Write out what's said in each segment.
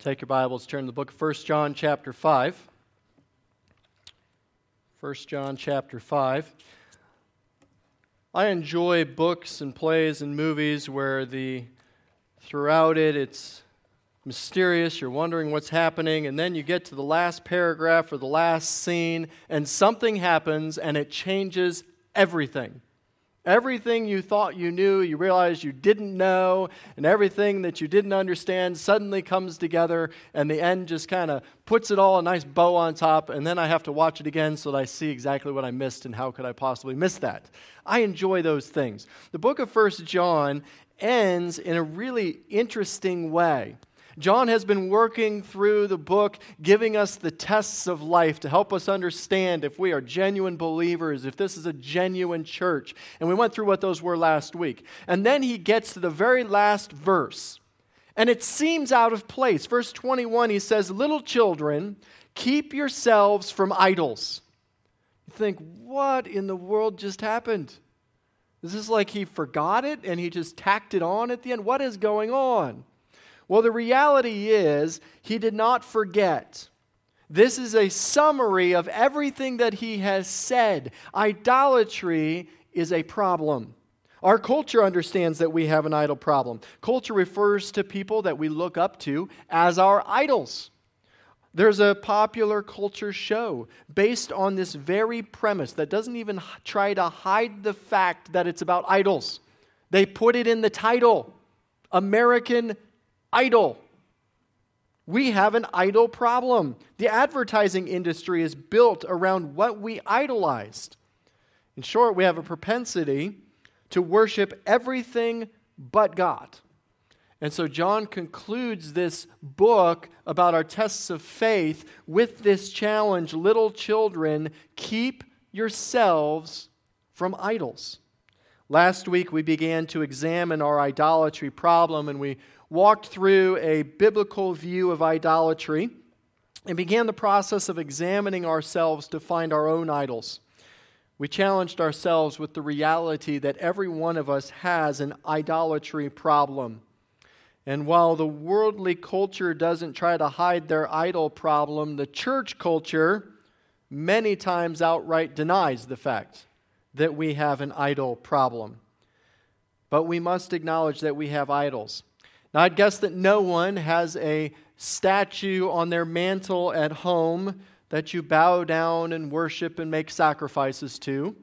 Take your Bibles, turn to the book of 1 John chapter 5. 1 John chapter 5. I enjoy books and plays and movies where throughout it's mysterious, you're wondering what's happening, and then you get to the last paragraph or the last scene, and something happens and it changes everything. Everything you thought you knew, you realize you didn't know, and everything that you didn't understand suddenly comes together, and the end just kind of puts it all a nice bow on top, and then I have to watch it again so that I see exactly what I missed and how could I possibly miss that. I enjoy those things. The book of 1 John ends in a really interesting way. John has been working through the book, giving us the tests of life to help us understand if we are genuine believers, if this is a genuine church. And we went through what those were last week. And then he gets to the very last verse. And it seems out of place. Verse 21, he says, "Little children, keep yourselves from idols." You think, what in the world just happened? Is this like he forgot it and he just tacked it on at the end? What is going on? Well, the reality is, he did not forget. This is a summary of everything that he has said. Idolatry is a problem. Our culture understands that we have an idol problem. Culture refers to people that we look up to as our idols. There's a popular culture show based on this very premise that doesn't even try to hide the fact that it's about idols. They put it in the title, American Idol. We have an idol problem. The advertising industry is built around what we idolized. In short, we have a propensity to worship everything but God. And so John concludes this book about our tests of faith with this challenge: little children, keep yourselves from idols. Last week we began to examine our idolatry problem, and we walked through a biblical view of idolatry and began the process of examining ourselves to find our own idols. We challenged ourselves with the reality that every one of us has an idolatry problem. And while the worldly culture doesn't try to hide their idol problem, the church culture many times outright denies the fact that we have an idol problem. But we must acknowledge that we have idols. Now, I'd guess that no one has a statue on their mantle at home that you bow down and worship and make sacrifices to.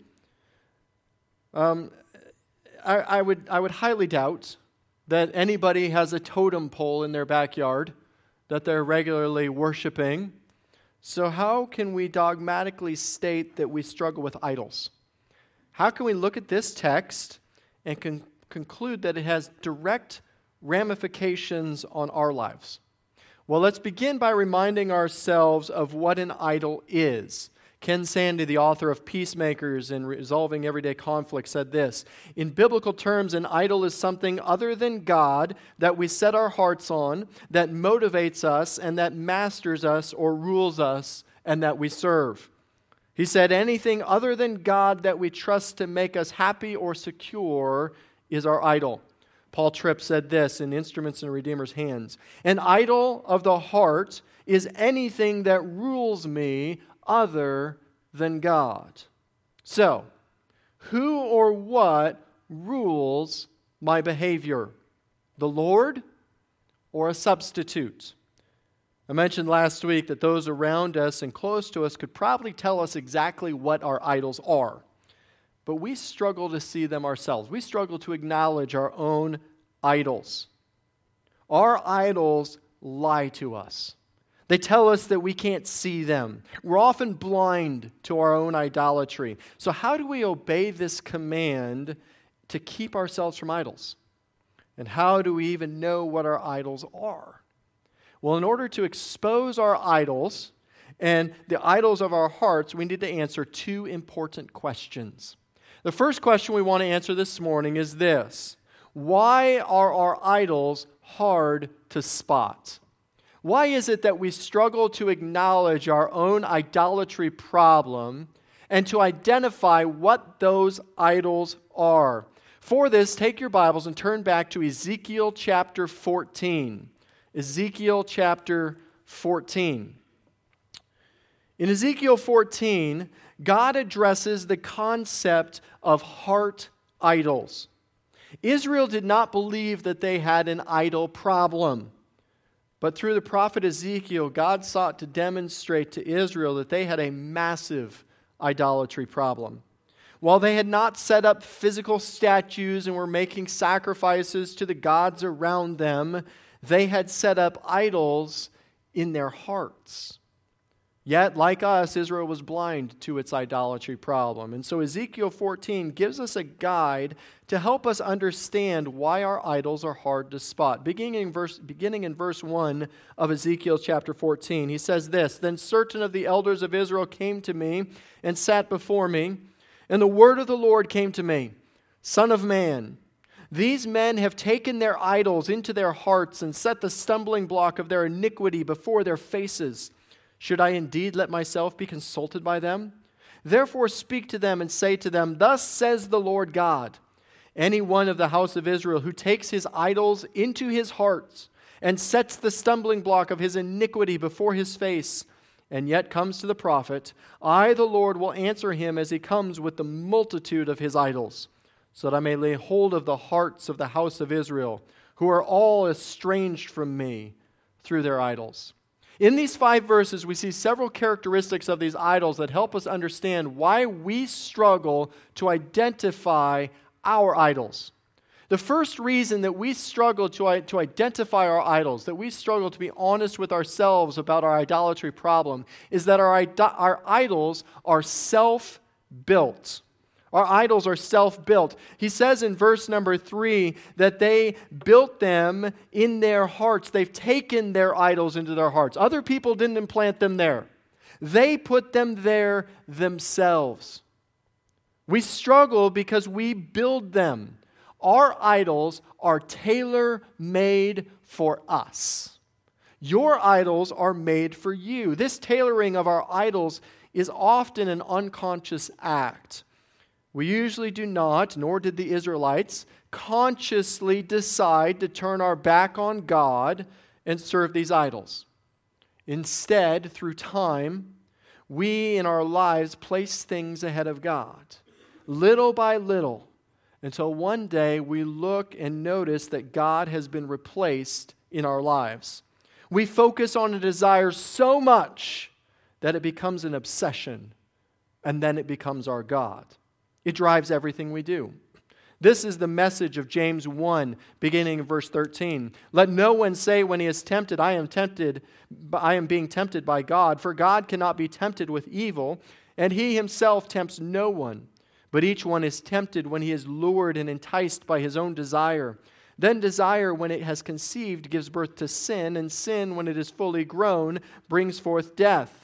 I would highly doubt that anybody has a totem pole in their backyard that they're regularly worshiping. So how can we dogmatically state that we struggle with idols? How can we look at this text and conclude that it has direct ramifications on our lives? Well, let's begin by reminding ourselves of what an idol is. Ken Sande, the author of Peacemakers and Resolving Everyday Conflict, said this: "In biblical terms, an idol is something other than God that we set our hearts on, that motivates us, and that masters us or rules us, and that we serve." He said, anything other than God that we trust to make us happy or secure is our idol. Paul Tripp said this in Instruments in a Redeemer's Hands: "An idol of the heart is anything that rules me other than God." So, who or what rules my behavior? The Lord or a substitute? I mentioned last week that those around us and close to us could probably tell us exactly what our idols are. But we struggle to see them ourselves. We struggle to acknowledge our own idols. Our idols lie to us. They tell us that we can't see them. We're often blind to our own idolatry. So how do we obey this command to keep ourselves from idols? And how do we even know what our idols are? Well, in order to expose our idols and the idols of our hearts, we need to answer two important questions. The first question we want to answer this morning is this: why are our idols hard to spot? Why is it that we struggle to acknowledge our own idolatry problem and to identify what those idols are? For this, take your Bibles and turn back to Ezekiel chapter 14. Ezekiel chapter 14. In Ezekiel 14, God addresses the concept of heart idols. Israel did not believe that they had an idol problem. But through the prophet Ezekiel, God sought to demonstrate to Israel that they had a massive idolatry problem. While they had not set up physical statues and were making sacrifices to the gods around them, they had set up idols in their hearts. Yet, like us, Israel was blind to its idolatry problem. And so Ezekiel 14 gives us a guide to help us understand why our idols are hard to spot. Beginning in verse 1 of Ezekiel chapter 14, he says this, "Then certain of the elders of Israel came to me and sat before me, and the word of the Lord came to me, Son of man, these men have taken their idols into their hearts and set the stumbling block of their iniquity before their faces. Should I indeed let myself be consulted by them? Therefore speak to them and say to them, Thus says the Lord God, any one of the house of Israel who takes his idols into his heart and sets the stumbling block of his iniquity before his face, and yet comes to the prophet, I, the Lord, will answer him as he comes with the multitude of his idols, so that I may lay hold of the hearts of the house of Israel, who are all estranged from me through their idols." In these 5 verses, we see several characteristics of these idols that help us understand why we struggle to identify our idols. The first reason that we struggle to identify our idols, that we struggle to be honest with ourselves about our idolatry problem, is that our idols are self-built. Our idols are self-built. He says in verse number 3 that they built them in their hearts. They've taken their idols into their hearts. Other people didn't implant them there. They put them there themselves. We struggle because we build them. Our idols are tailor-made for us. Your idols are made for you. This tailoring of our idols is often an unconscious act. We usually do not, nor did the Israelites, consciously decide to turn our back on God and serve these idols. Instead, through time, we in our lives place things ahead of God, little by little, until one day we look and notice that God has been replaced in our lives. We focus on a desire so much that it becomes an obsession, and then it becomes our God. It drives everything we do. This is the message of James 1, beginning in verse 13. Let no one say when he is tempted, I am being tempted by God, for God cannot be tempted with evil, and he himself tempts no one. But each one is tempted when he is lured and enticed by his own desire. Then desire, when it has conceived, gives birth to sin, and sin, when it is fully grown, brings forth death.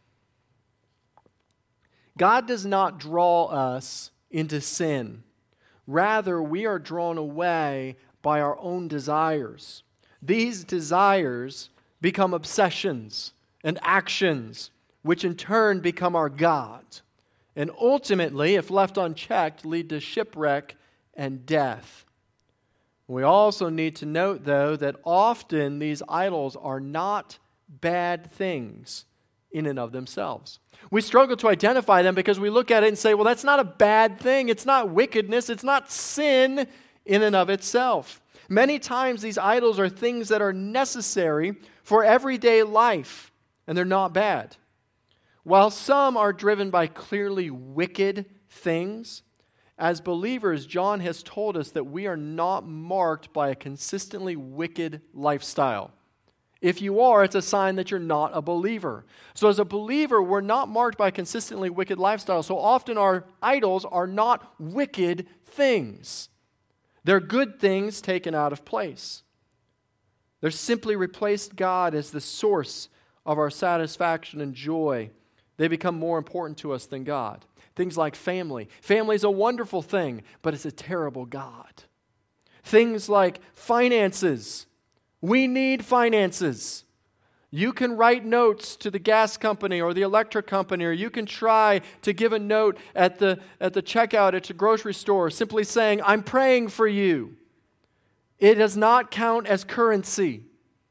God does not draw us into sin. Rather, we are drawn away by our own desires. These desires become obsessions and actions, which in turn become our God. And ultimately, if left unchecked, lead to shipwreck and death. We also need to note, though, that often these idols are not bad things in and of themselves. We struggle to identify them because we look at it and say, well, that's not a bad thing. It's not wickedness. It's not sin in and of itself. Many times these idols are things that are necessary for everyday life, and they're not bad. While some are driven by clearly wicked things, as believers, John has told us that we are not marked by a consistently wicked lifestyle. If you are, it's a sign that you're not a believer. So as a believer, we're not marked by a consistently wicked lifestyle. So often our idols are not wicked things. They're good things taken out of place. They're simply replaced God as the source of our satisfaction and joy. They become more important to us than God. Things like family. Family is a wonderful thing, but it's a terrible God. Things like finances. We need finances. You can write notes to the gas company or the electric company, or you can try to give a note at the checkout at the grocery store simply saying, I'm praying for you. It does not count as currency.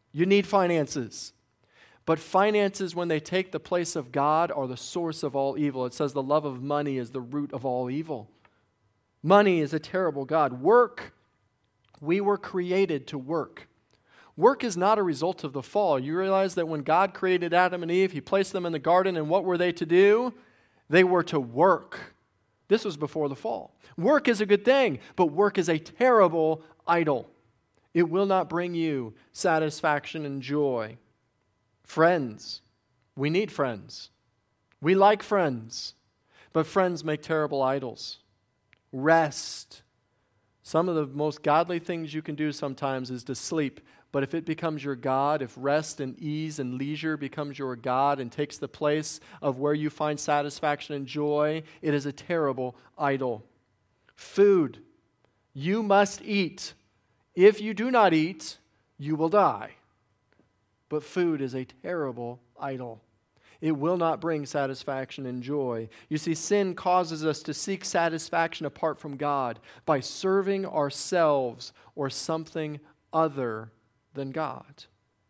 You need finances. But finances, when they take the place of God, are the source of all evil. It says the love of money is the root of all evil. Money is a terrible god. Work. We were created to work. Work is not a result of the fall. You realize that when God created Adam and Eve, He placed them in the garden, and what were they to do? They were to work. This was before the fall. Work is a good thing, but work is a terrible idol. It will not bring you satisfaction and joy. Friends. We need friends. We like friends, but friends make terrible idols. Rest. Some of the most godly things you can do sometimes is to sleep. But if it becomes your God, if rest and ease and leisure becomes your God and takes the place of where you find satisfaction and joy, it is a terrible idol. Food. You must eat. If you do not eat, you will die. But food is a terrible idol. It will not bring satisfaction and joy. You see, sin causes us to seek satisfaction apart from God by serving ourselves or something other than God.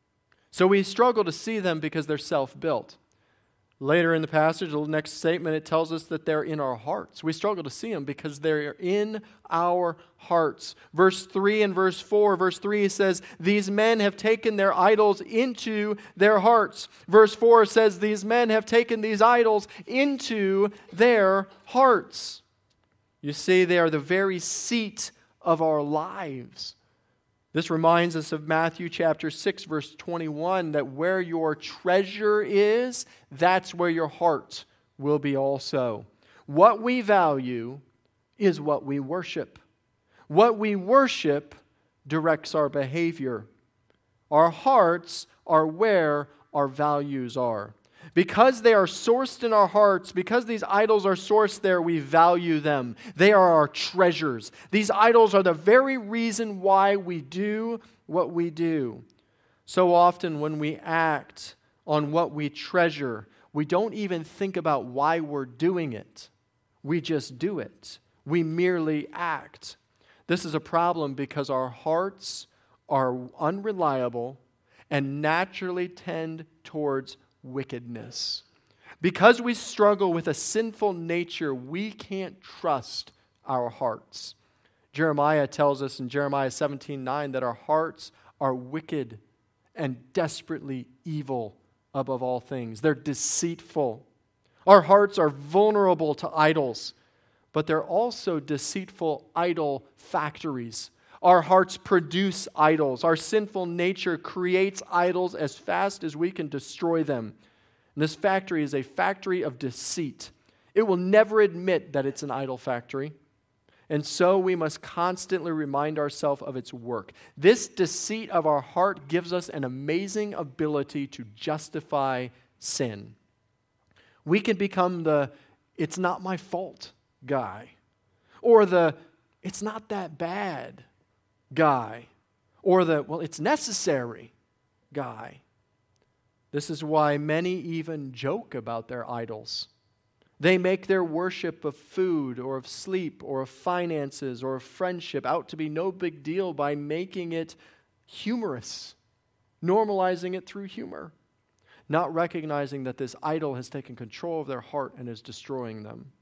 So we struggle to see them because they're self-built. Later in the passage, the next statement, it tells us that they're in our hearts. We struggle to see them because they're in our hearts. Verse 3 and verse 4. Verse 3 says, these men have taken their idols into their hearts. Verse 4 says, these men have taken these idols into their hearts. You see, they are the very seat of our lives. This reminds us of Matthew chapter 6, verse 21, that where your treasure is, that's where your heart will be also. What we value is what we worship. What we worship directs our behavior. Our hearts are where our values are. Because they are sourced in our hearts, because these idols are sourced there, we value them. They are our treasures. These idols are the very reason why we do what we do. So often when we act on what we treasure, we don't even think about why we're doing it. We just do it. We merely act. This is a problem because our hearts are unreliable and naturally tend towards wickedness. Because we struggle with a sinful nature, we can't trust our hearts. Jeremiah tells us in Jeremiah 17:9 that our hearts are wicked and desperately evil above all things. They're deceitful. Our hearts are vulnerable to idols, but they're also deceitful idol factories. Our hearts produce idols. Our sinful nature creates idols as fast as we can destroy them. And this factory is a factory of deceit. It will never admit that it's an idol factory. And so we must constantly remind ourselves of its work. This deceit of our heart gives us an amazing ability to justify sin. We can become the "it's not my fault" guy, or the "it's not that bad" guy, or the "well, it's necessary" guy. This is why many even joke about their idols. They make their worship of food or of sleep or of finances or of friendship out to be no big deal by making it humorous, normalizing it through humor, not recognizing that this idol has taken control of their heart and is destroying them.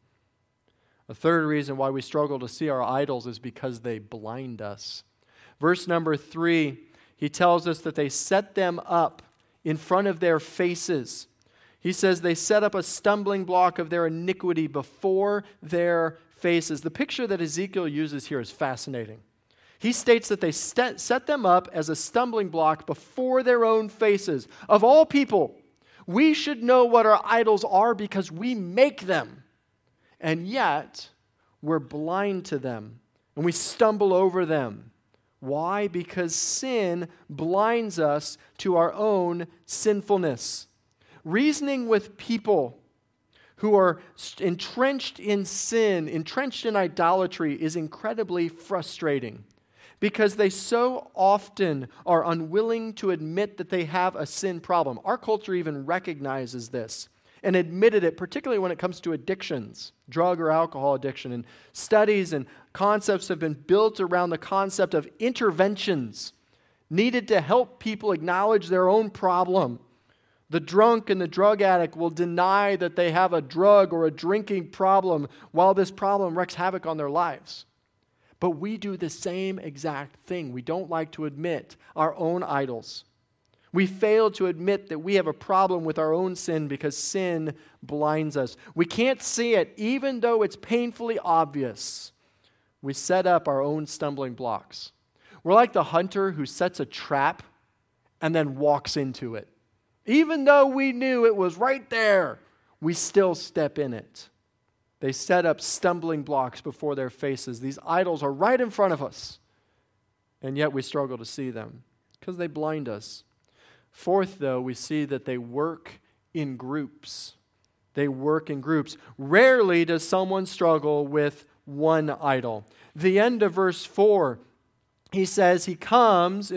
A third reason why we struggle to see our idols is because they blind us. Verse number 3, he tells us that they set them up in front of their faces. He says they set up a stumbling block of their iniquity before their faces. The picture that Ezekiel uses here is fascinating. He states that they set them up as a stumbling block before their own faces. Of all people, we should know what our idols are because we make them. And yet, we're blind to them, and we stumble over them. Why? Because sin blinds us to our own sinfulness. Reasoning with people who are entrenched in sin, entrenched in idolatry, is incredibly frustrating because they so often are unwilling to admit that they have a sin problem. Our culture even recognizes this and admitted it, particularly when it comes to addictions, drug or alcohol addiction. And studies and concepts have been built around the concept of interventions needed to help people acknowledge their own problem. The drunk and the drug addict will deny that they have a drug or a drinking problem while this problem wreaks havoc on their lives. But we do the same exact thing. We don't like to admit our own idols. We fail to admit that we have a problem with our own sin because sin blinds us. We can't see it even though it's painfully obvious. We set up our own stumbling blocks. We're like the hunter who sets a trap and then walks into it. Even though we knew it was right there, we still step in it. They set up stumbling blocks before their faces. These idols are right in front of us, and yet we struggle to see them because they blind us. Fourth, though, we see that they work in groups. They work in groups. Rarely does someone struggle with one idol. The end of verse 4, he says he comes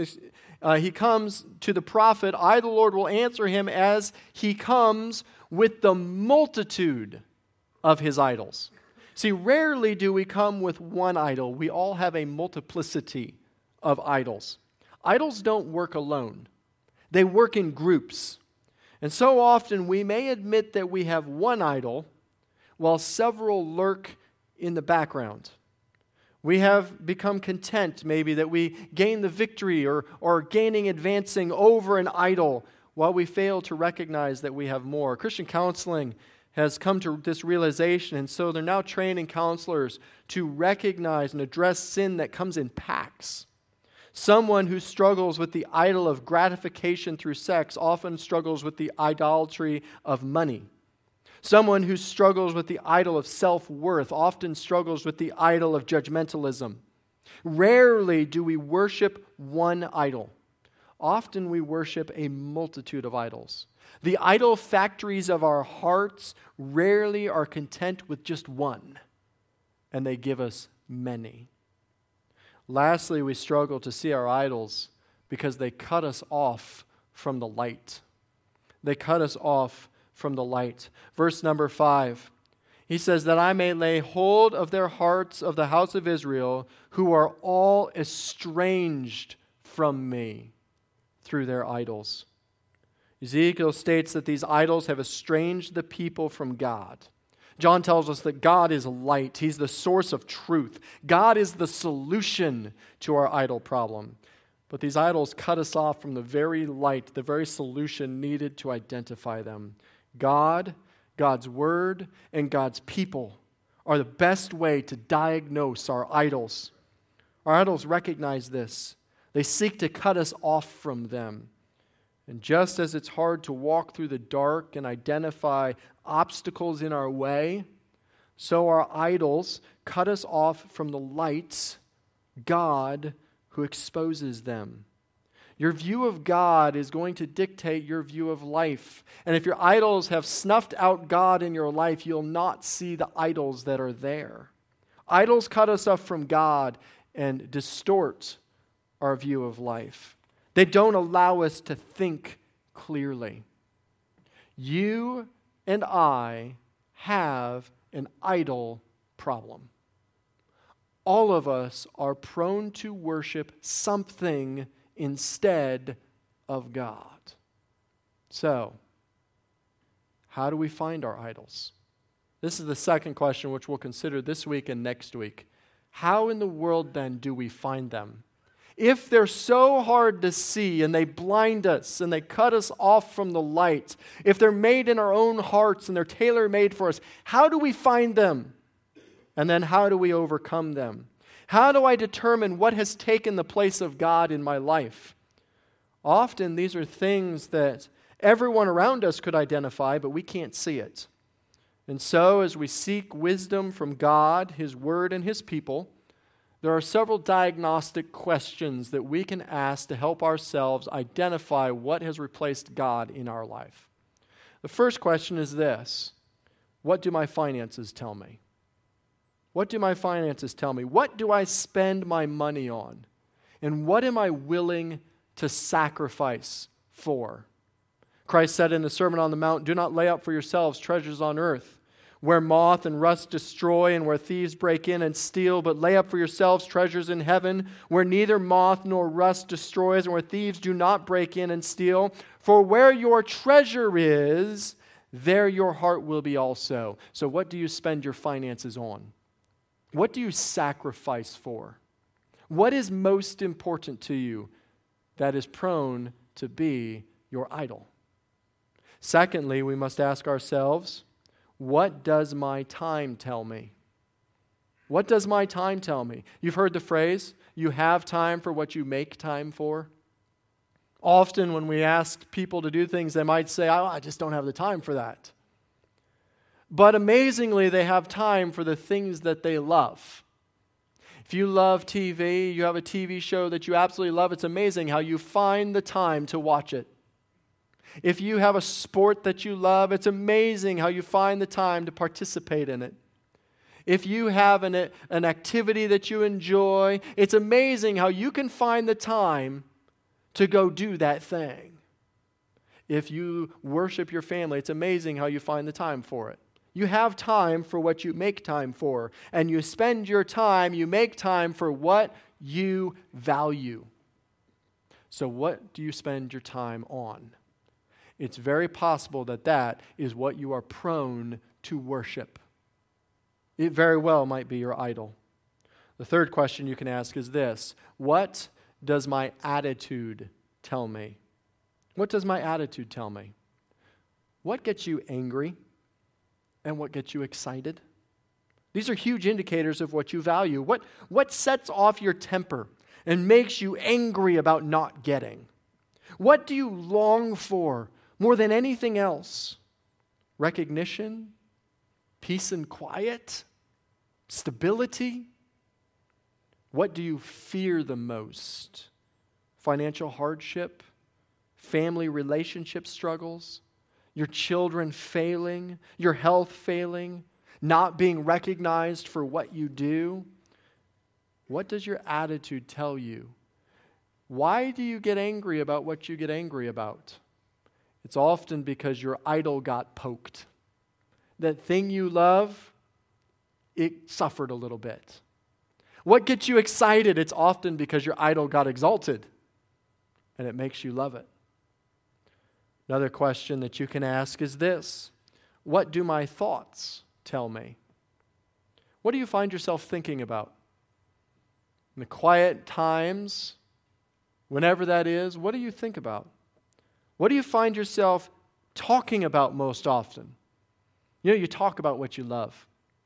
to the prophet, I, the Lord, will answer him as he comes with the multitude of his idols. See, rarely do we come with one idol. We all have a multiplicity of idols. Idols don't work alone. They work in groups. And so often we may admit that we have one idol while several lurk in the background. We have become content maybe that we gain the victory or advancing over an idol while we fail to recognize that we have more. Christian counseling has come to this realization, and so they're now training counselors to recognize and address sin that comes in packs. Someone who struggles with the idol of gratification through sex often struggles with the idolatry of money. Someone who struggles with the idol of self-worth often struggles with the idol of judgmentalism. Rarely do we worship one idol. Often we worship a multitude of idols. The idol factories of our hearts rarely are content with just one, and they give us many. Lastly, we struggle to see our idols because they cut us off from the light. They cut us off from the light. Verse number 5, he says, that I may lay hold of their hearts of the house of Israel, who are all estranged from me through their idols. Ezekiel states that these idols have estranged the people from God. John tells us that God is light. He's the source of truth. God is the solution to our idol problem. But these idols cut us off from the very light, the very solution needed to identify them. God, God's Word, and God's people are the best way to diagnose our idols. Our idols recognize this. They seek to cut us off from them. And just as it's hard to walk through the dark and identify obstacles in our way, so our idols cut us off from the light, God, who exposes them. Your view of God is going to dictate your view of life. And if your idols have snuffed out God in your life, you'll not see the idols that are there. Idols cut us off from God and distort our view of life. They don't allow us to think clearly. You and I have an idol problem. All of us are prone to worship something instead of God. So, how do we find our idols? This is the second question which we'll consider this week and next week. How in the world then do we find them? If they're so hard to see and they blind us and they cut us off from the light, if they're made in our own hearts and they're tailor-made for us, how do we find them? And then how do we overcome them? How do I determine what has taken the place of God in my life? Often these are things that everyone around us could identify, but we can't see it. And so as we seek wisdom from God, His Word, and His people, there are several diagnostic questions that we can ask to help ourselves identify what has replaced God in our life. The first question is this: what do my finances tell me? What do my finances tell me? What do I spend my money on? And what am I willing to sacrifice for? Christ said in the Sermon on the Mount, "Do not lay up for yourselves treasures on earth, where moth and rust destroy and where thieves break in and steal, but lay up for yourselves treasures in heaven, where neither moth nor rust destroys and where thieves do not break in and steal. For where your treasure is, there your heart will be also. So what do you spend your finances on? What do you sacrifice for? What is most important to you that is prone to be your idol? Secondly, we must ask ourselves, what does my time tell me? What does my time tell me? You've heard the phrase, you have time for what you make time for. Often when we ask people to do things, they might say, I just don't have the time for that. But amazingly, they have time for the things that they love. If you love TV, you have a TV show that you absolutely love, it's amazing how you find the time to watch it. If you have a sport that you love, it's amazing how you find the time to participate in it. If you have an activity that you enjoy, it's amazing how you can find the time to go do that thing. If you worship your family, it's amazing how you find the time for it. You have time for what you make time for, and you spend your time, you make time for what you value. So what do you spend your time on? It's very possible that that is what you are prone to worship. It very well might be your idol. The third question you can ask is this: what does my attitude tell me? What does my attitude tell me? What gets you angry and what gets you excited? These are huge indicators of what you value. What sets off your temper and makes you angry about not getting? What do you long for more than anything else? Recognition, peace and quiet, stability? What do you fear the most? Financial hardship, family relationship struggles, your children failing, your health failing, not being recognized for what you do? What does your attitude tell you? Why do you get angry about what you get angry about? It's often because your idol got poked. That thing you love, it suffered a little bit. What gets you excited? It's often because your idol got exalted, and it makes you love it. Another question that you can ask is this: what do my thoughts tell me? What do you find yourself thinking about? In the quiet times, whenever that is, what do you think about? What do you find yourself talking about most often? You talk about what you love.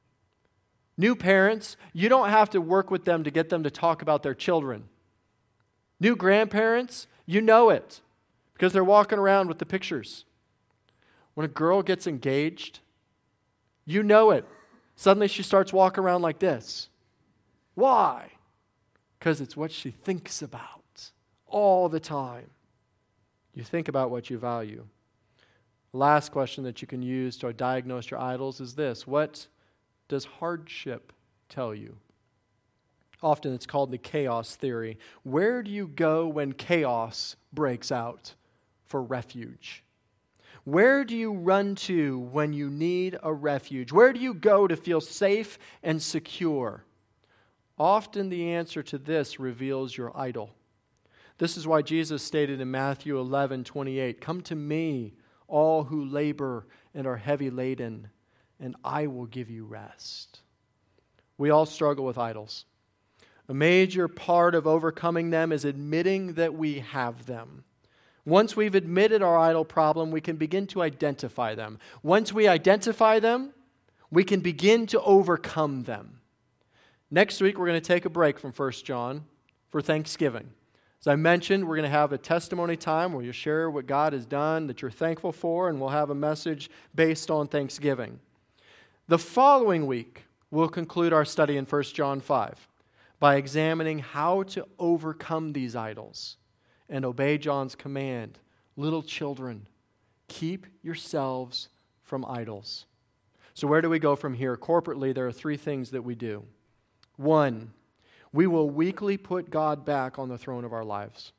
New parents, you don't have to work with them to get them to talk about their children. New grandparents, you know it because they're walking around with the pictures. When a girl gets engaged, you know it. Suddenly she starts walking around like this. Why? Because it's what she thinks about all the time. You think about what you value. The last question that you can use to diagnose your idols is this: what does hardship tell you? Often it's called the chaos theory. Where do you go when chaos breaks out for refuge? Where do you run to when you need a refuge? Where do you go to feel safe and secure? Often the answer to this reveals your idol. This is why Jesus stated in Matthew 11:28, "Come to me, all who labor and are heavy laden, and I will give you rest." We all struggle with idols. A major part of overcoming them is admitting that we have them. Once we've admitted our idol problem, we can begin to identify them. Once we identify them, we can begin to overcome them. Next week, we're going to take a break from 1 John for Thanksgiving. As I mentioned, we're going to have a testimony time where you share what God has done that you're thankful for, and we'll have a message based on Thanksgiving. The following week, we'll conclude our study in 1 John 5 by examining how to overcome these idols and obey John's command. Little children, keep yourselves from idols. So where do we go from here? Corporately, there are three things that we do. One, we will weekly put God back on the throne of our lives.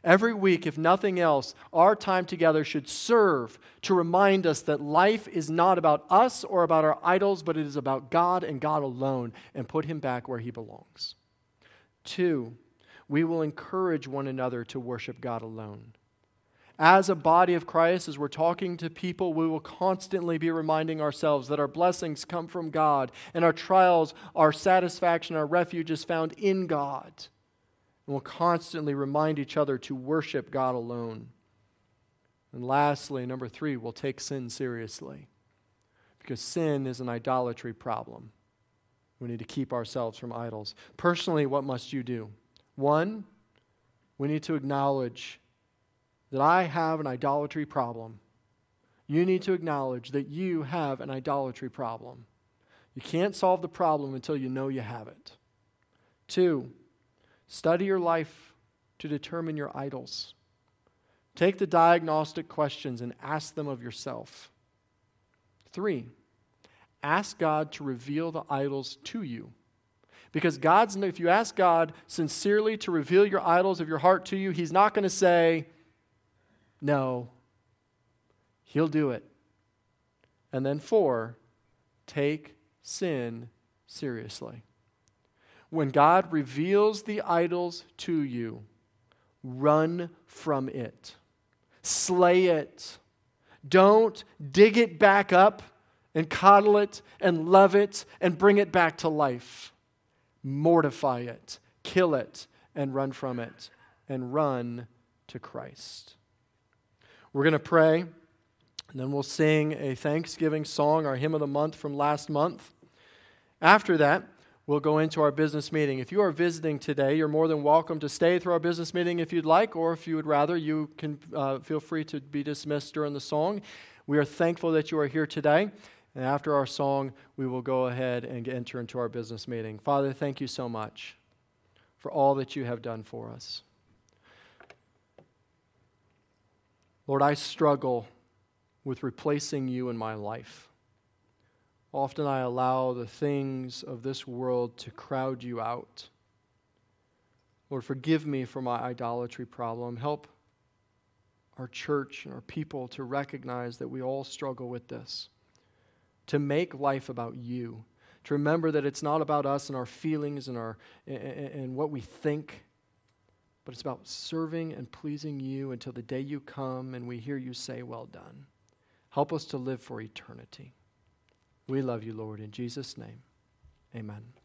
Every week, if nothing else, our time together should serve to remind us that life is not about us or about our idols, but it is about God and God alone, and put him back where he belongs. 2, we will encourage one another to worship God alone. As a body of Christ, as we're talking to people, we will constantly be reminding ourselves that our blessings come from God, and our trials, our satisfaction, our refuge is found in God. And we'll constantly remind each other to worship God alone. And lastly, number 3, we'll take sin seriously. Because sin is an idolatry problem. We need to keep ourselves from idols. Personally, what must you do? 1, we need to acknowledge that I have an idolatry problem. You need to acknowledge that you have an idolatry problem. You can't solve the problem until you know you have it. 2, study your life to determine your idols. Take the diagnostic questions and ask them of yourself. 3, ask God to reveal the idols to you. Because if you ask God sincerely to reveal your idols of your heart to you, he's not going to say no. He'll do it. And then 4, take sin seriously. When God reveals the idols to you, run from it. Slay it. Don't dig it back up and coddle it and love it and bring it back to life. Mortify it, kill it, and run from it, and run to Christ. We're going to pray, and then we'll sing a Thanksgiving song, our hymn of the month from last month. After that, we'll go into our business meeting. If you are visiting today, you're more than welcome to stay through our business meeting if you'd like, or if you would rather, you can feel free to be dismissed during the song. We are thankful that you are here today. And after our song, we will go ahead and enter into our business meeting. Father, thank you so much for all that you have done for us. Lord, I struggle with replacing you in my life. Often I allow the things of this world to crowd you out. Lord, forgive me for my idolatry problem. Help our church and our people to recognize that we all struggle with this. To make life about you. To remember that it's not about us and our feelings and what we think, but it's about serving and pleasing you until the day you come and we hear you say, well done. Help us to live for eternity. We love you, Lord. In Jesus' name, amen.